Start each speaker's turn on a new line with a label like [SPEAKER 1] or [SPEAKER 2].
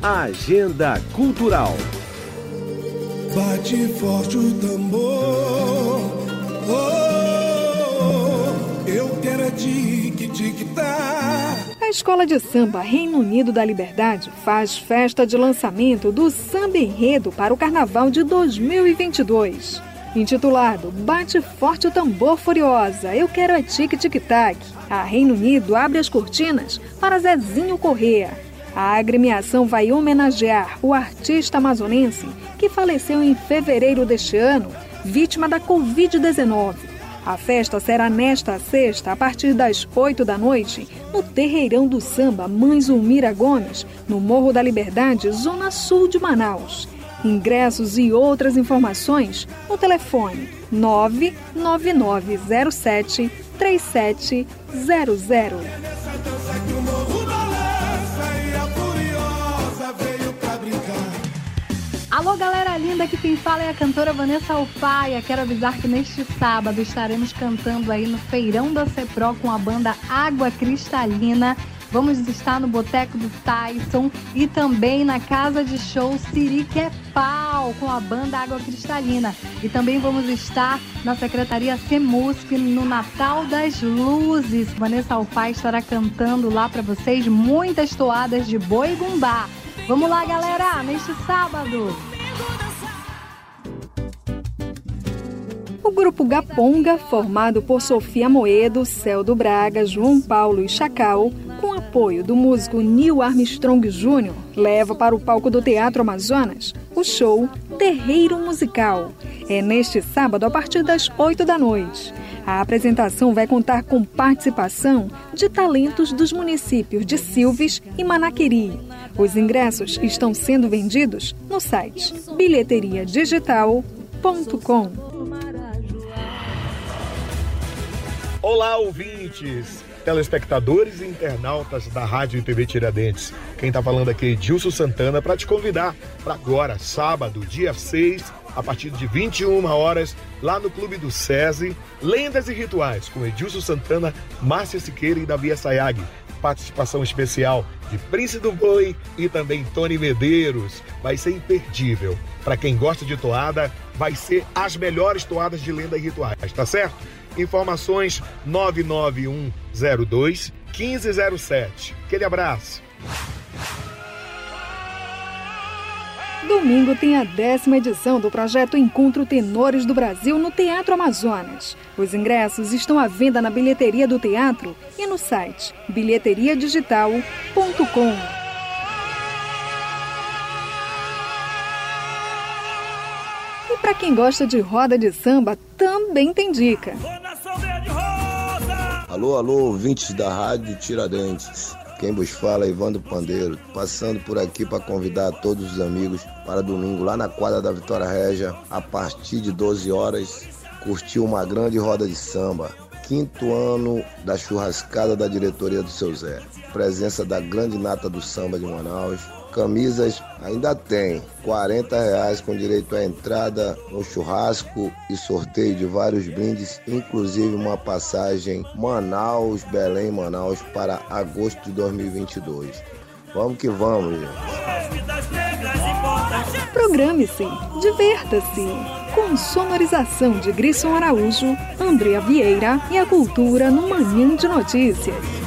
[SPEAKER 1] A Agenda Cultural.
[SPEAKER 2] Bate forte o tambor, eu quero é tic-tic-tá.
[SPEAKER 3] A Escola de Samba Reino Unido da Liberdade faz festa de lançamento do Samba Enredo para o Carnaval de 2022. Intitulado Bate Forte o Tambor Furiosa, eu quero é tic-tic-tac. A Reino Unido abre as cortinas para Zezinho Corrêa. A agremiação vai homenagear o artista amazonense que faleceu em fevereiro deste ano, vítima da Covid-19. A festa será nesta sexta, a partir das 8 da noite, no Terreirão do Samba Mãe Zulmira Gomes, no Morro da Liberdade, zona sul de Manaus. Ingressos e outras informações no telefone 99907-3700.
[SPEAKER 4] Alô, galera linda, aqui quem fala é a cantora Vanessa Alfaia. Quero avisar que neste sábado estaremos cantando aí no Feirão da Cepro com a banda Água Cristalina. Vamos estar no Boteco do Tyson e também na Casa de Show Siri que é Pau com a banda Água Cristalina. E também vamos estar na Secretaria CEMUSP no Natal das Luzes. Vanessa Alfaia estará cantando lá para vocês muitas toadas de boi bumbá. Vamos lá, galera, neste sábado.
[SPEAKER 3] O grupo Gaponga, formado por Sofia Moedo, Celdo Braga, João Paulo e Chacal, com apoio do músico Neil Armstrong Jr., leva para o palco do Teatro Amazonas o show Terreiro Musical. É neste sábado, a partir das 8 da noite. A apresentação vai contar com participação de talentos dos municípios de Silves e Manaquiri. Os ingressos estão sendo vendidos no site bilheteriadigital.com.
[SPEAKER 5] Olá, ouvintes, telespectadores e internautas da Rádio e TV Tiradentes. Quem está falando aqui é Edilson Santana para te convidar para agora, sábado, dia 6, a partir de 21 horas, lá no Clube do SESI, Lendas e Rituais, com Edilson Santana, Márcia Siqueira e Davi Assayag. Participação especial de Prince do Boi e também Tony Medeiros. Vai ser imperdível. Para quem gosta de toada, vai ser as melhores toadas de lenda e rituais, tá certo? Informações 99102-1507. Aquele abraço.
[SPEAKER 3] Domingo tem a 10ª edição do projeto Encontro Tenores do Brasil no Teatro Amazonas. Os ingressos estão à venda na bilheteria do teatro e no site bilheteriadigital.com. E para quem gosta de roda de samba, também tem dica.
[SPEAKER 6] Alô, ouvintes da Rádio Tiradentes. Quem vos fala é Ivandro Pandeiro, passando por aqui para convidar todos os amigos para domingo lá na quadra da Vitória Régia, a partir de 12 horas, curtir uma grande roda de samba. 5º ano da churrascada da diretoria do Seu Zé. Presença da grande nata do samba de Manaus. Camisas ainda tem, R$40 com direito à entrada no churrasco e sorteio de vários brindes, inclusive uma passagem Belém-Manaus para agosto de 2022. Vamos que vamos, gente.
[SPEAKER 3] Programe-se, divirta-se, com sonorização de Grisson Araújo, Andréa Vieira e a cultura no Manhã de Notícias.